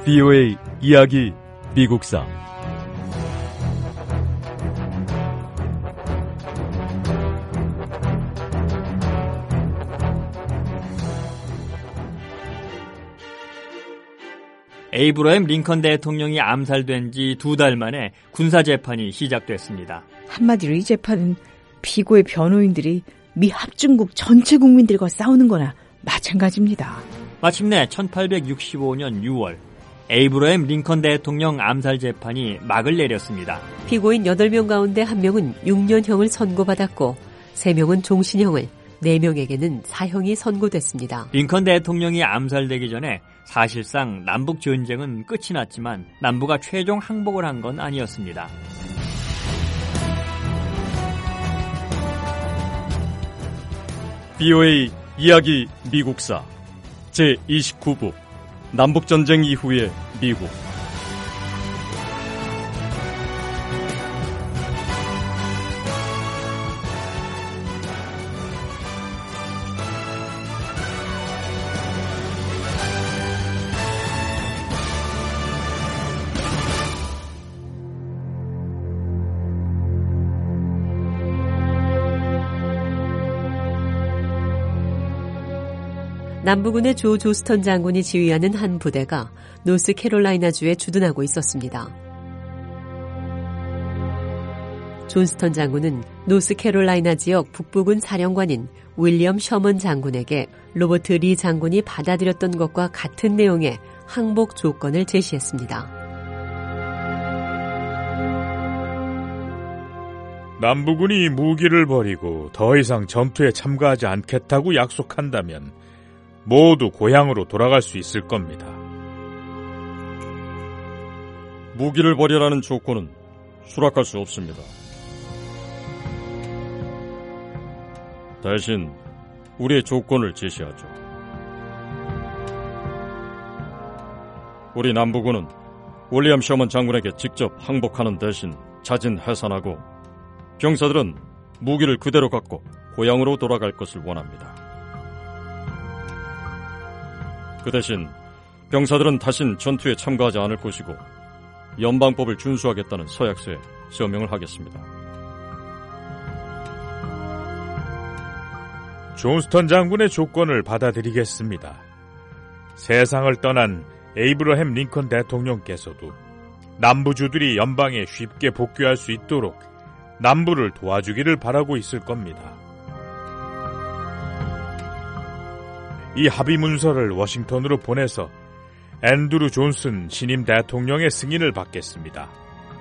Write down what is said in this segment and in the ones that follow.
BOA 이야기 미국사. 에이브러햄 링컨 대통령이 암살된 지 2달 만에 군사재판이 시작됐습니다. 한마디로 이 재판은 피고의 변호인들이 미 합중국 전체 국민들과 싸우는 거나 마찬가지입니다. 마침내 1865년 6월 에이브러햄 링컨 대통령 암살 재판이 막을 내렸습니다. 피고인 8명 가운데 1명은 6년형을 선고받았고 3명은 종신형을, 4명에게는 사형이 선고됐습니다. 링컨 대통령이 암살되기 전에 사실상 남북 전쟁은 끝이 났지만 남부가 최종 항복을 한 건 아니었습니다. BOA 이야기 미국사 제29부 남북전쟁 이후의 미국. 남부군의 조 조스턴 장군이 지휘하는 한 부대가 노스캐롤라이나주에 주둔하고 있었습니다. 존스턴 장군은 노스캐롤라이나 지역 북부군 사령관인 윌리엄 셔먼 장군에게 로버트 리 장군이 받아들였던 것과 같은 내용의 항복 조건을 제시했습니다. 남부군이 무기를 버리고 더 이상 전투에 참가하지 않겠다고 약속한다면 모두 고향으로 돌아갈 수 있을 겁니다. 무기를 버리라는 조건은 수락할 수 없습니다. 대신 우리의 조건을 제시하죠. 우리 남부군은 윌리엄 셔먼 장군에게 직접 항복하는 대신 자진 해산하고 병사들은 무기를 그대로 갖고 고향으로 돌아갈 것을 원합니다. 그 대신 병사들은 다신 전투에 참가하지 않을 것이고 연방법을 준수하겠다는 서약서에 서명을 하겠습니다. 존스턴 장군의 조건을 받아들이겠습니다. 세상을 떠난 에이브러햄 링컨 대통령께서도 남부주들이 연방에 쉽게 복귀할 수 있도록 남부를 도와주기를 바라고 있을 겁니다. 이 합의 문서를 워싱턴으로 보내서 앤드루 존슨 신임 대통령의 승인을 받겠습니다.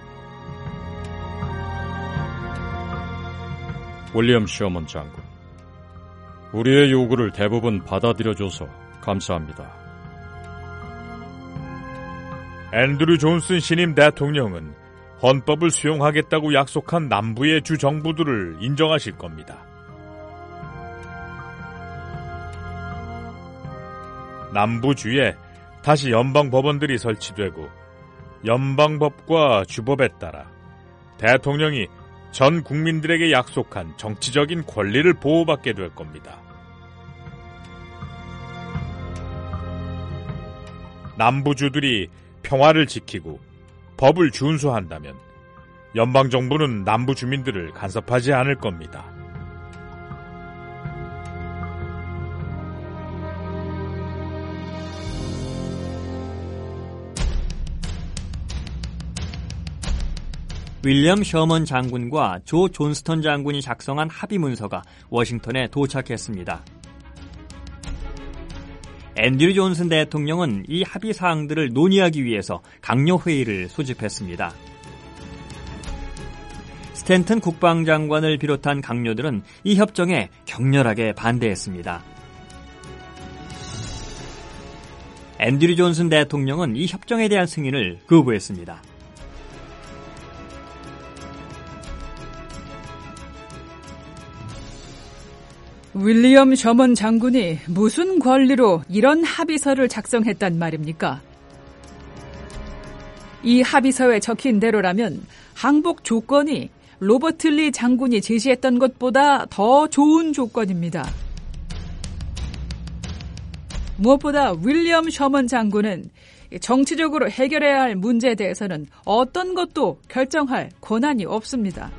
윌리엄 셔먼 장군, 우리의 요구를 대부분 받아들여줘서 감사합니다. 앤드루 존슨 신임 대통령은 헌법을 수용하겠다고 약속한 남부의 주 정부들을 인정하실 겁니다. 남부주에 다시 연방법원들이 설치되고 연방법과 주법에 따라 대통령이 전 국민들에게 약속한 정치적인 권리를 보호받게 될 겁니다. 남부주들이 평화를 지키고 법을 준수한다면 연방정부는 남부 주민들을 간섭하지 않을 겁니다. 윌리엄 셔먼 장군과 조 존스턴 장군이 작성한 합의 문서가 워싱턴에 도착했습니다. 앤드류 존슨 대통령은 이 합의 사항들을 논의하기 위해서 강요회의를 소집했습니다. 스탠튼 국방장관을 비롯한 강요들은 이 협정에 격렬하게 반대했습니다. 앤드류 존슨 대통령은 이 협정에 대한 승인을 거부했습니다. 윌리엄 셔먼 장군이 무슨 권리로 이런 합의서를 작성했단 말입니까? 이 합의서에 적힌 대로라면 항복 조건이 로버트 리 장군이 제시했던 것보다 더 좋은 조건입니다. 무엇보다 윌리엄 셔먼 장군은 정치적으로 해결해야 할 문제에 대해서는 어떤 것도 결정할 권한이 없습니다.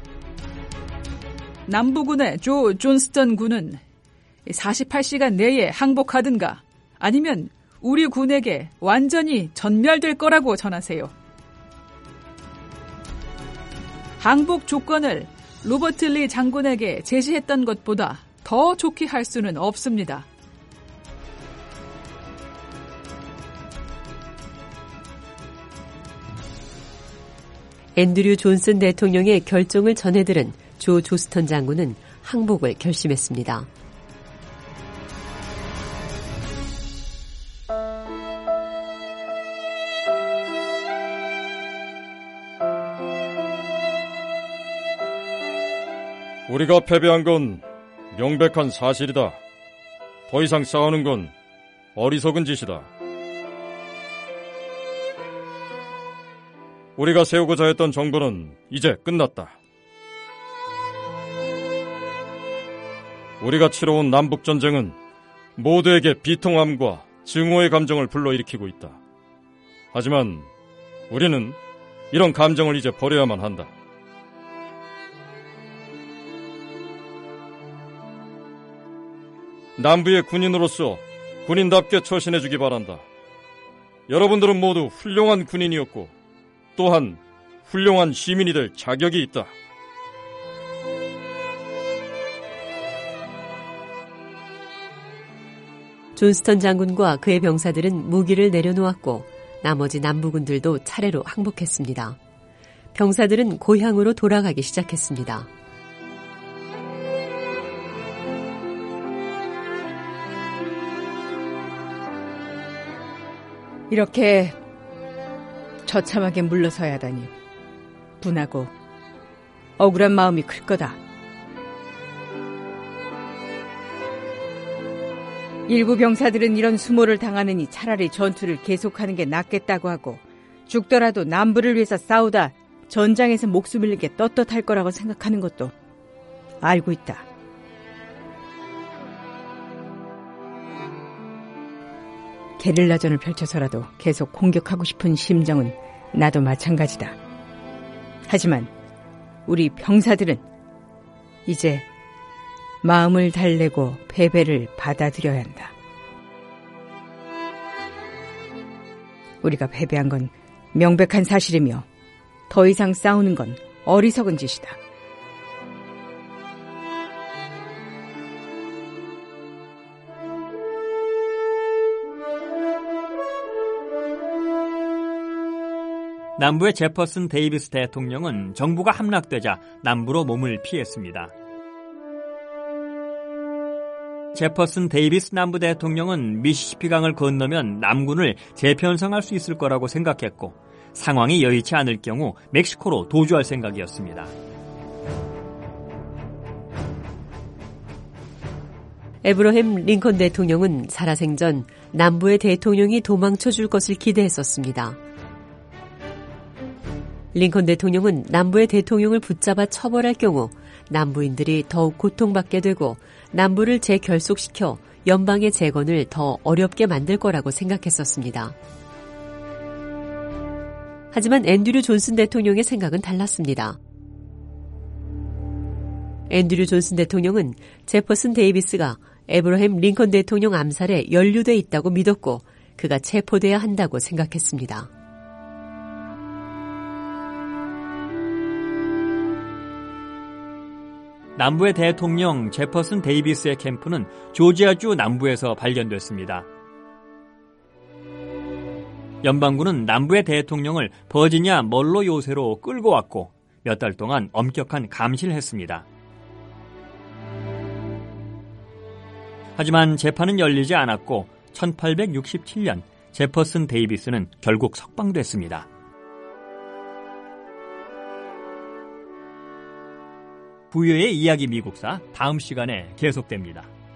남부군의 조 존스턴 군은 48시간 내에 항복하든가 아니면 우리 군에게 완전히 전멸될 거라고 전하세요. 항복 조건을 로버트 리 장군에게 제시했던 것보다 더 좋게 할 수는 없습니다. 앤드류 존슨 대통령의 결정을 전해들은 조 조스턴 장군은 항복을 결심했습니다. 우리가 패배한 건 명백한 사실이다. 더 이상 싸우는 건 어리석은 짓이다. 우리가 세우고자 했던 정부는 이제 끝났다. 우리가 치러온 남북전쟁은 모두에게 비통함과 증오의 감정을 불러일으키고 있다. 하지만 우리는 이런 감정을 이제 버려야만 한다. 남부의 군인으로서 군인답게 처신해주기 바란다. 여러분들은 모두 훌륭한 군인이었고 또한 훌륭한 시민이 될 자격이 있다. 존스턴 장군과 그의 병사들은 무기를 내려놓았고 나머지 남부군들도 차례로 항복했습니다. 병사들은 고향으로 돌아가기 시작했습니다. 이렇게 처참하게 물러서야 하다니 분하고 억울한 마음이 클 거다. 일부 병사들은 이런 수모를 당하느니 차라리 전투를 계속하는 게 낫겠다고 하고 죽더라도 남부를 위해서 싸우다 전장에서 목숨 잃는 게 떳떳할 거라고 생각하는 것도 알고 있다. 게릴라전을 펼쳐서라도 계속 공격하고 싶은 심정은 나도 마찬가지다. 하지만 우리 병사들은 이제 마음을 달래고 패배를 받아들여야 한다. 우리가 패배한 건 명백한 사실이며 더 이상 싸우는 건 어리석은 짓이다. 남부의 제퍼슨 데이비스 대통령은 정부가 함락되자 남부로 몸을 피했습니다. 제퍼슨 데이비스 남부 대통령은 미시시피강을 건너면 남군을 재편성할 수 있을 거라고 생각했고 상황이 여의치 않을 경우 멕시코로 도주할 생각이었습니다. 에브러햄 링컨 대통령은 살아생전 남부의 대통령이 도망쳐 줄 것을 기대했었습니다. 링컨 대통령은 남부의 대통령을 붙잡아 처벌할 경우 남부인들이 더욱 고통받게 되고 남부를 재결속시켜 연방의 재건을 더 어렵게 만들 거라고 생각했었습니다. 하지만 앤드류 존슨 대통령의 생각은 달랐습니다. 앤드류 존슨 대통령은 제퍼슨 데이비스가 에브러햄 링컨 대통령 암살에 연루돼 있다고 믿었고 그가 체포돼야 한다고 생각했습니다. 남부의 대통령 제퍼슨 데이비스의 캠프는 조지아주 남부에서 발견됐습니다. 연방군은 남부의 대통령을 버지니아 멀로 요새로 끌고 왔고 몇 달 동안 엄격한 감시를 했습니다. 하지만 재판은 열리지 않았고 1867년 제퍼슨 데이비스는 결국 석방됐습니다. 부유의 이야기 미국사 다음 시간에 계속됩니다.